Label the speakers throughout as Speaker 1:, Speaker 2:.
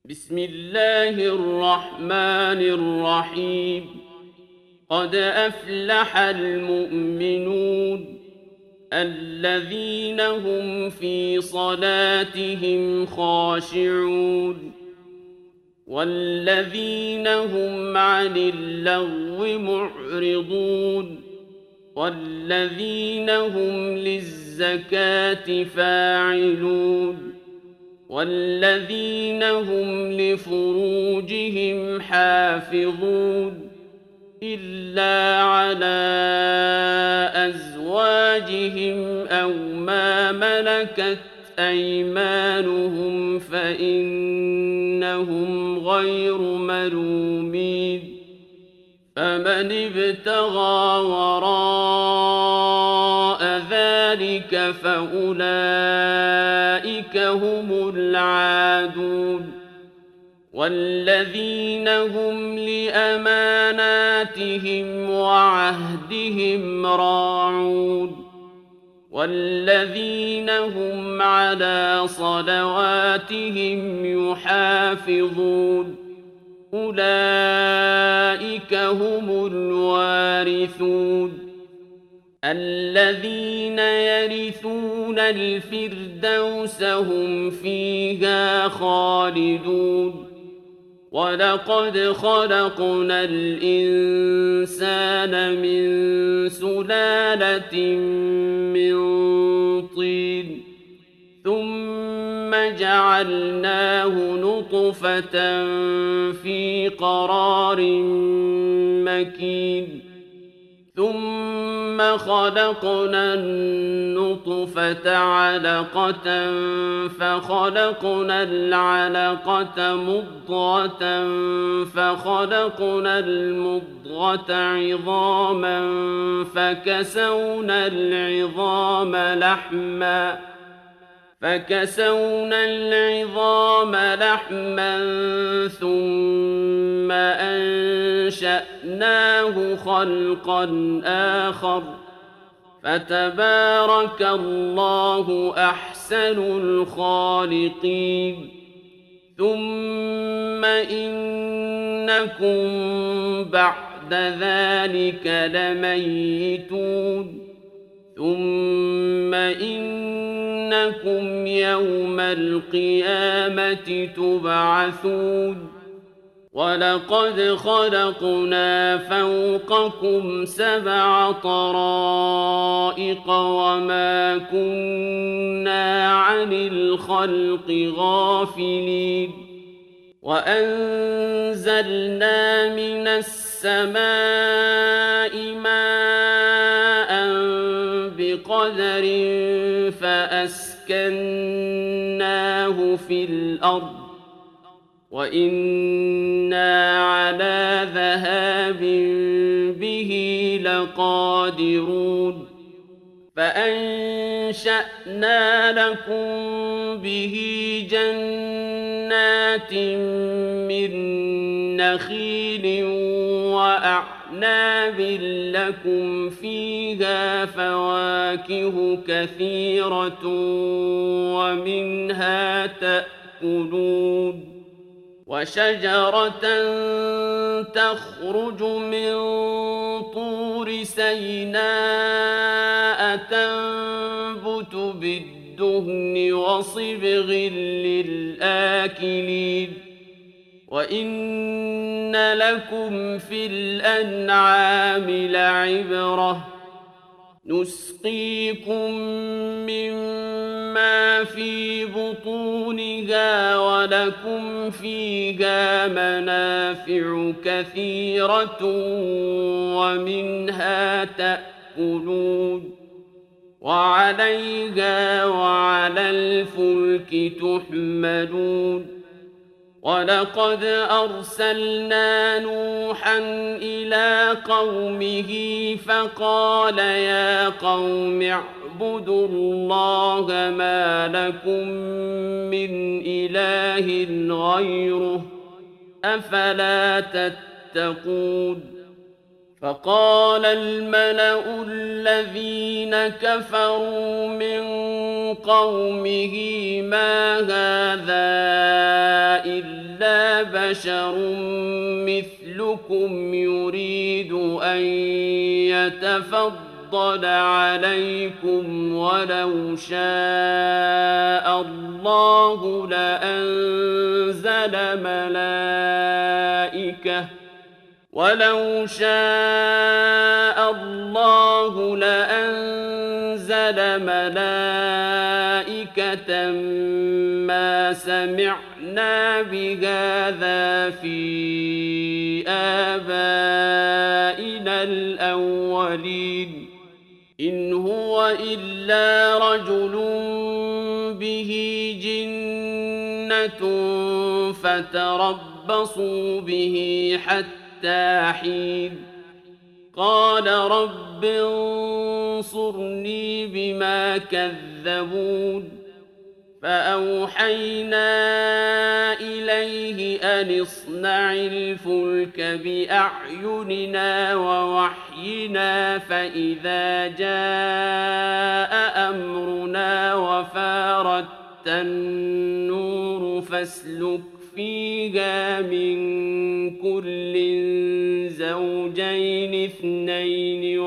Speaker 1: بسم الله الرحمن الرحيم. قد أفلح المؤمنون الذين هم في صلاتهم خاشعون والذين هم عن اللغو معرضون والذين هم للزكاة فاعلون والذين هم لفروجهم حافظون إلا على أزواجهم أو ما ملكت أيمانهم فإنهم غير ملومين فمن ابتغى وراء ذلك فأولئك هم العادون والذين هم لأماناتهم وعهدهم راعون والذين هم على صلواتهم يحافظون أولئك هم الوارثون الذين يرثون الفردوس هم فيها خالدون ولقد خلقنا الإنسان من سلالة من طين ثم جعلناه نطفة في قرار مكين ثم خلقنا النطفة علقة فخلقنا العلقة مضغة فخلقنا المضغة عظاما فكسونا العظام لحما ثم أنشأناه خلقا آخر فتبارك الله أحسن الخالقين ثم إنكم بعد ذلك لميتون ثم إنكم يوم القيامة تبعثون ولقد خلقنا فوقكم 7 طرائق وما كنا عن الخلق غافلين وأنزلنا من السماء ماء بقدر فأسكناه في الأرض وإنا على ذهاب به لقادرون فأنشأنا لكم به جنات من نخيل وأعناب لكم فيها فواكه كثيرة ومنها تأكلون وشجرة تخرج من طور سيناء تنبت بالدهن وصبغ للآكلين وإن لكم في الأنعام لعبرة نسقيكم مما في بطونها ولكم فيها منافع كثيرة ومنها تأكلون وعليها وعلى الفلك تحملون ولقد أرسلنا نوحا إلى قومه فقال يا قوم اعبدوا الله ما لكم من إله غيره أفلا تتقون فقال الملأ الذين كفروا من قومه ما هذا إلا بشر مثلكم يريد أن يتفضل عليكم ولو شاء الله لأنزل ملائكة ما سمعنا بهذا في آبائنا الأولين إن هو إلا رجل به جنة فتربصوا به حتى حين قال رب انصرني بما كذبون فأوحينا إليه أن اصنع الفلك بأعيننا ووحينا فإذا جاء أمرنا وفارت النور فاسلك فيها من كل زوجين اثنين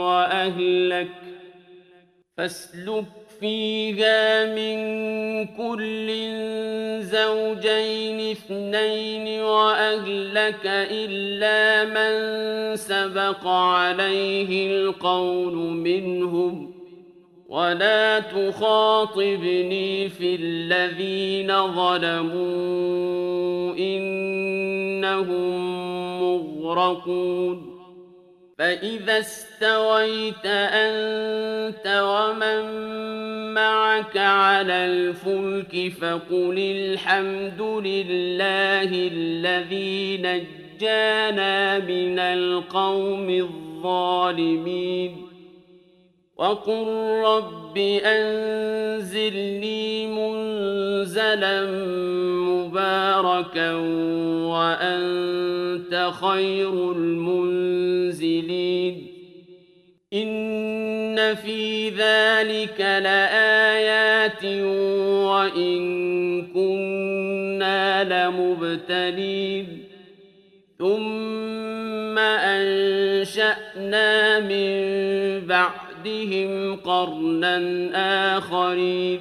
Speaker 1: وأهلك إلا من سبق عليه القول منهم ولا تخاطبني في الذين ظلموا إنهم مغرقون فإذا استويت أنت ومن معك على الفلك فقل الحمد لله الذي نجانا من القوم الظالمين وقل رب أنزلني منزلا مباركا وأنت خير المنزلين إن في ذلك لآيات وإن كنا لمبتلين ثم أنشأنا من بعدهم قرنا آخرين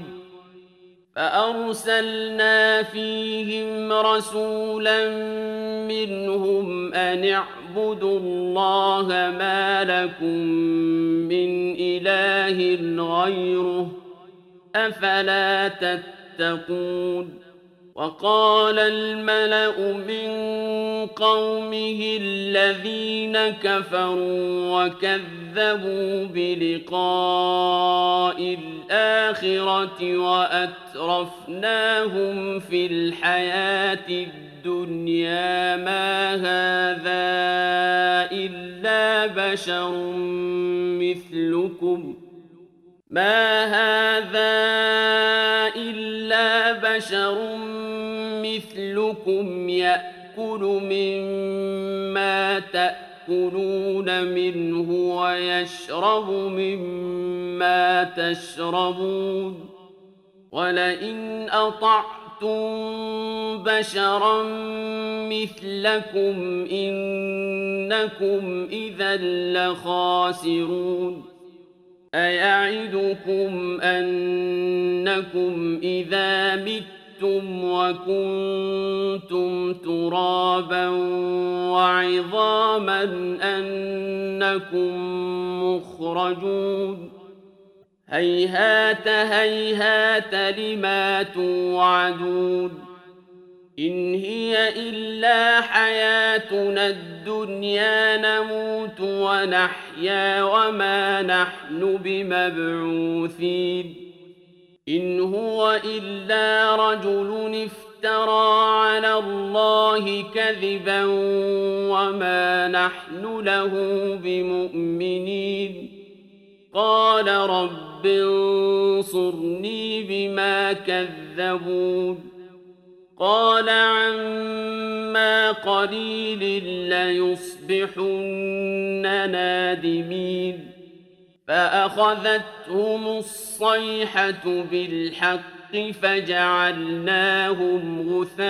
Speaker 1: فأرسلنا فيهم رسولا منهم أن اعبدوا الله ما لكم من إله غيره أفلا تتقون وقال الملأ من قومه الذين كفروا وكذبوا بلقاء الآخرة وأترفناهم في الحياة الدنيا ما هذا إلا بشر مثلكم يأكل مما تأكلون منه ويشرب مما تشربون ولئن أطعتم بشرا مثلكم إنكم إذا لخاسرون أيعدكم أنكم إذا متم وكنتم ترابا وعظاما أنكم مخرجون هيهات هيهات لما توعدون إن هي إلا حياتنا الدنيا نموت ونحيا وما نحن بمبعوثين إن هو إلا رجل افترى على الله كذبا وما نحن له بمؤمنين قال رب انصرني بما كذبون قال عما ثم قليل ليصبحن نادمين فأخذتهم الصيحة بالحق فجعلناهم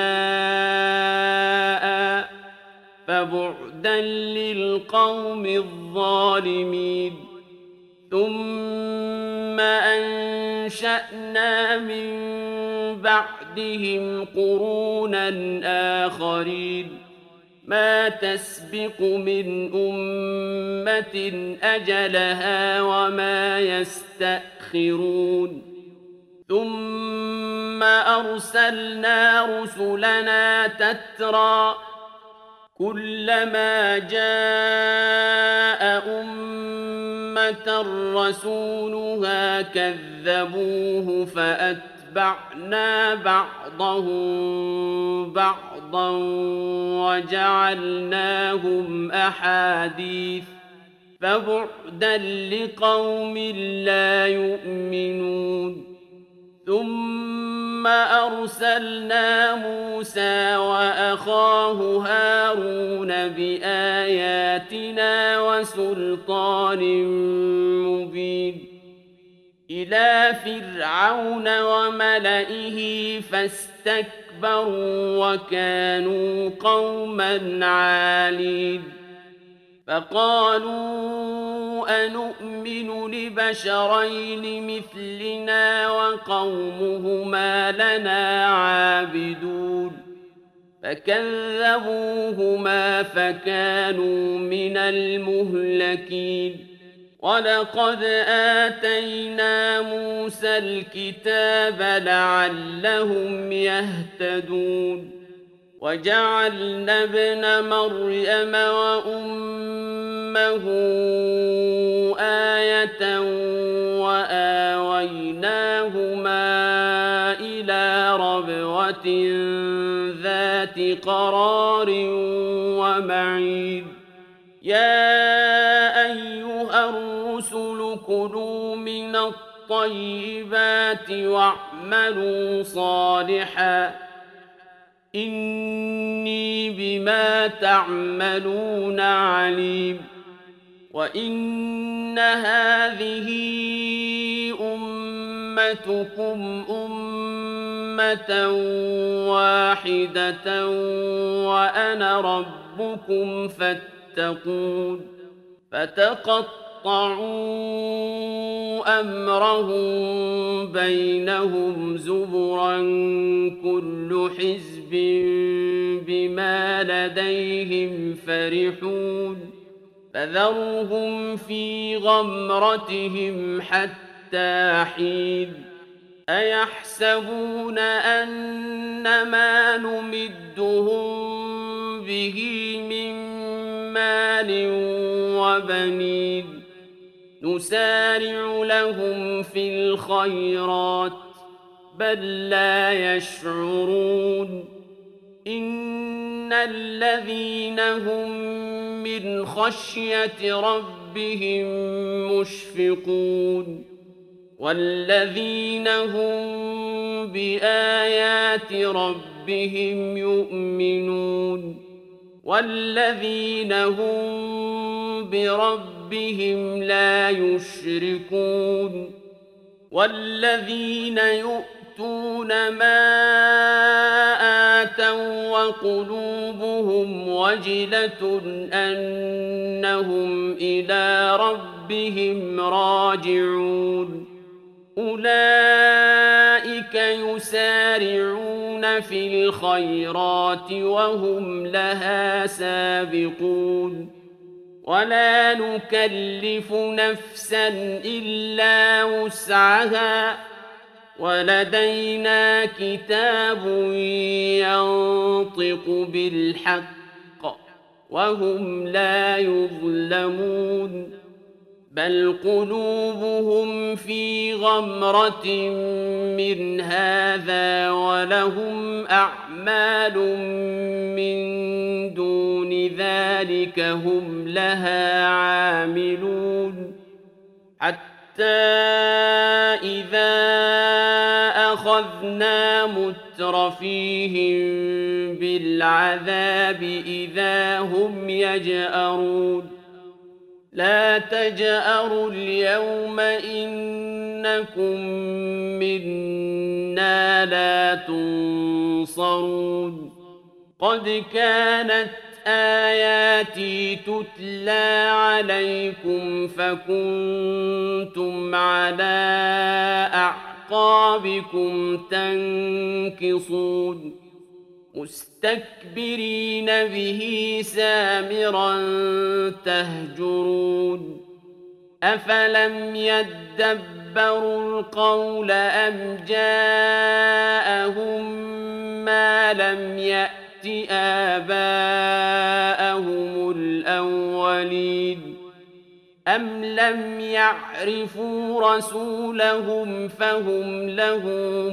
Speaker 1: غثاء فبعدا للقوم الظالمين ثم أنشأنا من بعدهم قرونا آخرين ما تسبق من أمة أجلها وما يستأخرون ثم أرسلنا رسلنا تترى كلما جاء أمة رسولها كذبوه فأتبعنا بعضهم بعضا وجعلناهم أحاديث فبعدا لقوم لا يؤمنون ثم أرسلنا موسى وأخاه هارون بآياتنا وسلطان مبين إلى فرعون وملئه فاستكبروا وكانوا قوما عالين فقالوا أنؤمن لبشرين مثلنا وقومهما لنا عابدون فكذبوهما فكانوا من المهلكين ولقد آتينا موسى الكتاب لعلهم يهتدون وجعلنا ابن مريم وأمه آية وآويناهما إلى ربوة ذات قرار ومعين يا أيها الرسل كلوا من الطيبات واعملوا صالحا إني بما تعملون عليم وإن هذه أمتكم أمة واحدة وأنا ربكم فاتقون فتقطعوا أمرهم بينهم زبرا كل حزب بما لديهم فرحون فذرهم في غمرتهم حتى حين أيحسبون أن ما نمدهم به من مال وبنين نسارع لهم في الخيرات بل لا يشعرون إن الذين هم من خشية ربهم مشفقون والذين هم بآيات ربهم يؤمنون والذين هم بربهم لا يشركون والذين يؤتون ما آتوا وقلوبهم وجلة أنهم إلى ربهم راجعون أولئك يسارعون في الخيرات وهم لها سابقون ولا نكلف نفسا إلا وسعها ولدينا كتاب ينطق بالحق وهم لا يظلمون بل قلوبهم في غمرة من هذا ولهم أعمال من دون ذلك هم لها عاملون حتى إذا أخذنا مترفيهم بالعذاب إذا هم يجأرون لا تجأروا اليوم إنكم منا لا تنصرون قد كانت آياتي تتلى عليكم فكنتم على أعقابكم تنكصون مستكبرين به سامرا تهجرون أفلم يدبروا القول أم جاءهم ما لم يأت آباءهم الأولين أم لم يعرفوا رسولهم فهم له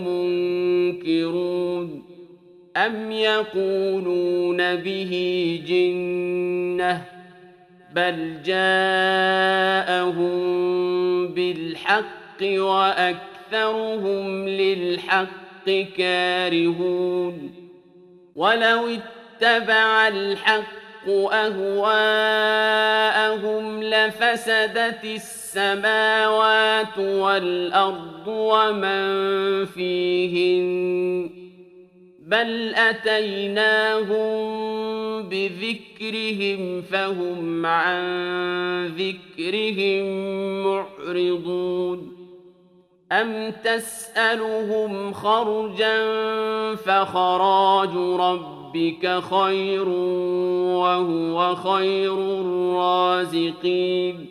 Speaker 1: منكرون أم يقولون به جنة بل جاءهم بالحق وأكثرهم للحق كارهون ولو اتبع الحق أهواءهم لفسدت السماوات والأرض ومن فيهن بل أتيناهم بذكرهم فهم عن ذكرهم معرضون أم تسألهم خرجا فخراج ربك خير وهو خير الرازقين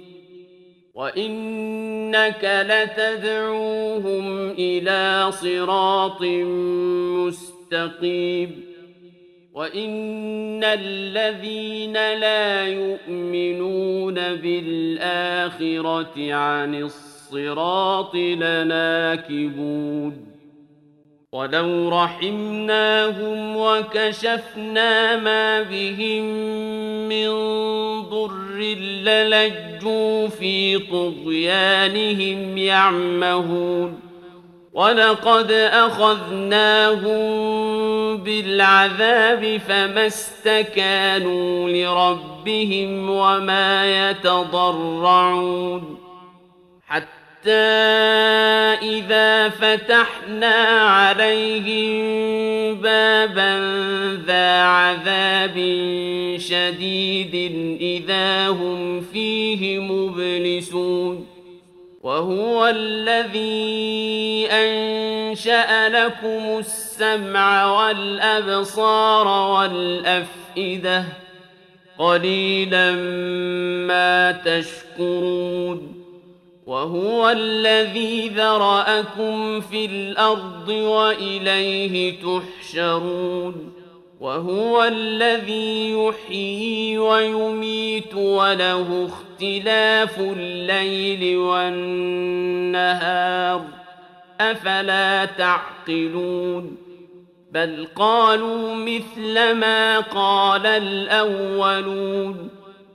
Speaker 1: وإنك لتدعوهم إلى صراط مستقيم وإن الذين لا يؤمنون بالآخرة عن الصراط لناكبون ولو رحمناهم وكشفنا ما بهم من ضر للجوا في طغيانهم يعمهون ولقد أخذناهم بالعذاب فما استكانوا لربهم وما يتضرعون حتى إذا فتحنا عليهم بابا ذا عذاب شديد إذا هم فيه مبلسون وهو الذي أنشأ لكم السمع والأبصار والأفئدة قليلا ما تشكرون وهو الذي ذرأكم في الأرض وإليه تحشرون وهو الذي يحيي ويميت وله اختلاف الليل والنهار أفلا تعقلون بل قالوا مثل ما قال الأولون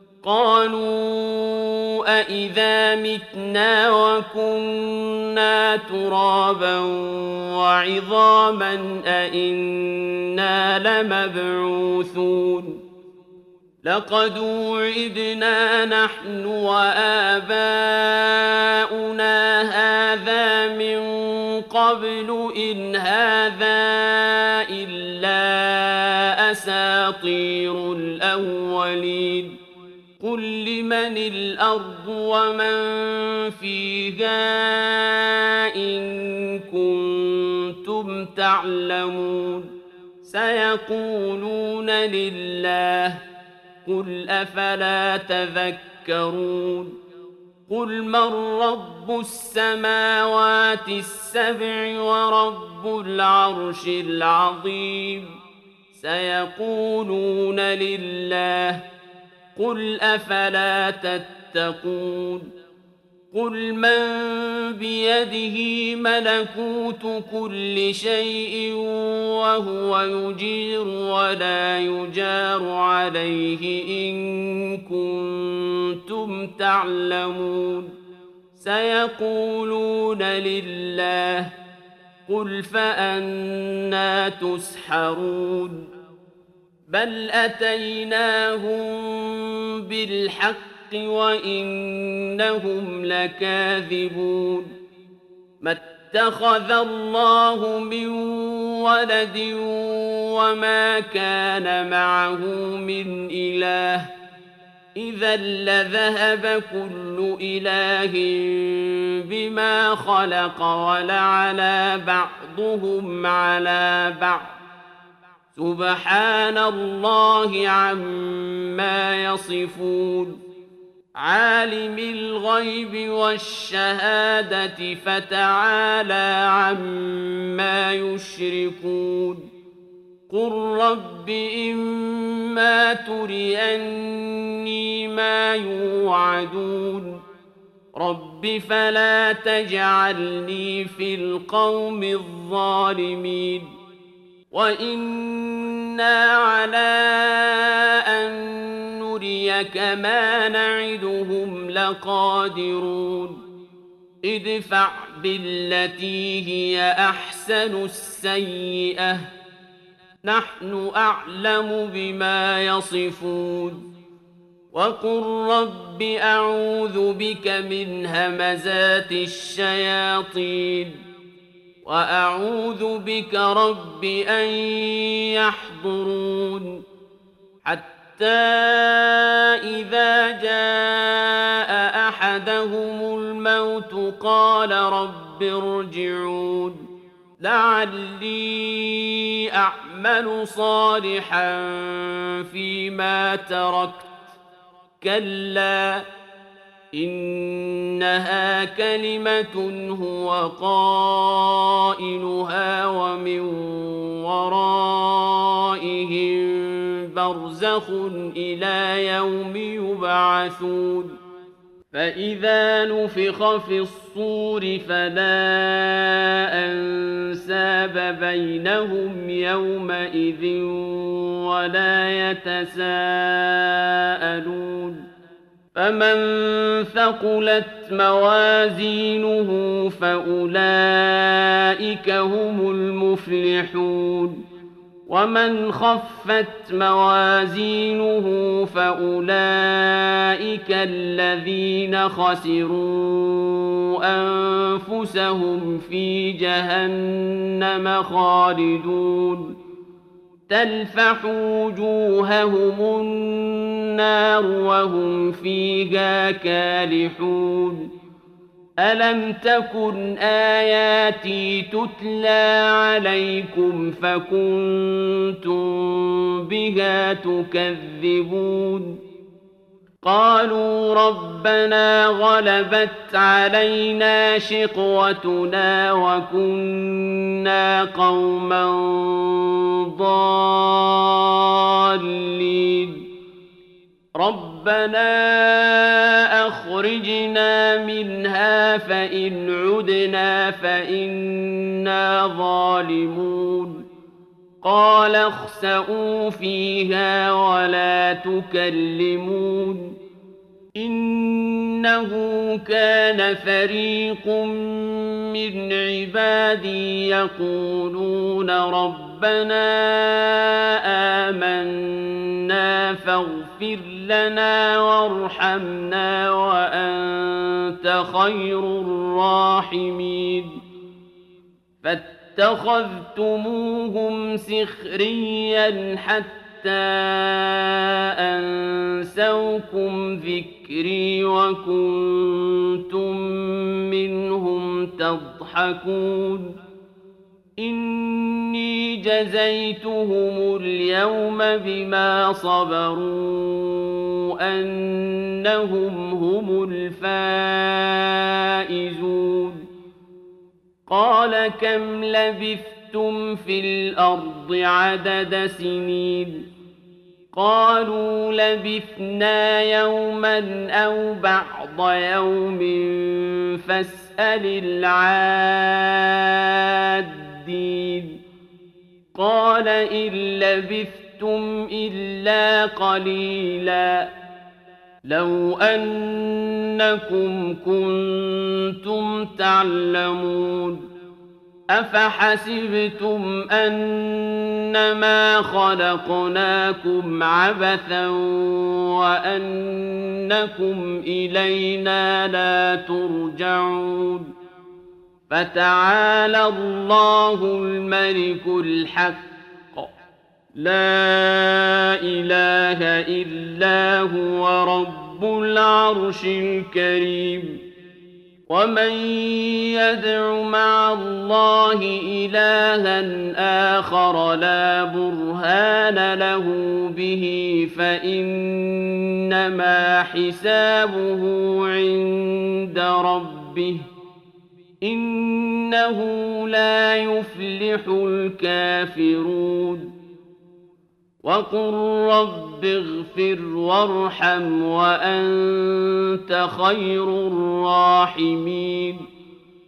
Speaker 1: قالوا أإذا متنا وكنا ترابا وعظاما أإنا لمبعوثون لقد وعدنا نحن وآباؤنا هذا من قبل إن هذا إلا أساطير الأولين قل لمن الأرض ومن فيها إن كنتم تعلمون سيقولون لله قل أفلا تذكرون قل من رب السماوات السبع ورب العرش العظيم سيقولون لله قل أفلا تتقون قل من بيده ملكوت كل شيء وهو يجير ولا يجار عليه إن كنتم تعلمون سيقولون لله قل فأنى تسحرون بل أتيناهم بالحق وإنهم لكاذبون ما اتخذ الله من ولد وما كان معه من إله إذا لذهب كل إله بما خلق ولعلى بعضهم على بعض سبحان الله عما يصفون عالم الغيب والشهادة فتعالى عما يشركون قل رب إما تريني ما يوعدون رب فلا تجعلني في القوم الظالمين وإنا على أن نريك ما نعدهم لقادرون ادفع بالتي هي أحسن السيئة نحن أعلم بما يصفون وقل رب أعوذ بك من همزات الشياطين وأعوذ بك رب أن يحضرون حتى إذا جاء أحدهم الموت قال رب ارجعون لعلي أعمل صالحا فيما تركت كلا إنها كلمة هو قائلها ومن ورائهم برزخ إلى يوم يبعثون فإذا نفخ في الصور فلا أنساب بينهم يومئذ ولا يتساءلون فمن ثقلت موازينه فأولئك هم المفلحون ومن خفت موازينه فأولئك الذين خسروا أنفسهم في جهنم خالدون تلفح وجوههم النار وهم فيها كالحون ألم تكن آياتي تتلى عليكم فكنتم بها تكذبون قالوا ربنا غلبت علينا شقوتنا وكنا قوما ضالين ربنا أخرجنا منها فإن عدنا فإنا ظالمون قال اخسئوا فيها ولا تكلمون إنه كان فريق من عبادي يقولون ربنا آمنا فاغفر لنا وارحمنا وأنت خير الراحمين فاتخذتموهم سخريا حتى أنسوكم ذكري وكنتم منهم تضحكون إني جزيتهم اليوم بما صبروا أنهم هم الفائزون قال كم لبثتم في الأرض عدد سنين قالوا لبثنا يوما أو بعض يوم فاسأل العادين قال إن لبثتم إلا قليلا لو أنكم كنتم تعلمون أفحسبتم أنما خلقناكم عبثا وأنكم إلينا لا ترجعون فتعالى الله الملك الحق لا إله إلا هو رب العرش الكريم ومن يدع مع الله إلها آخر لا برهان له به فإنما حسابه عند ربه إنه لا يفلح الكافرون وقل رب اغفر وارحم وأنت خير الراحمين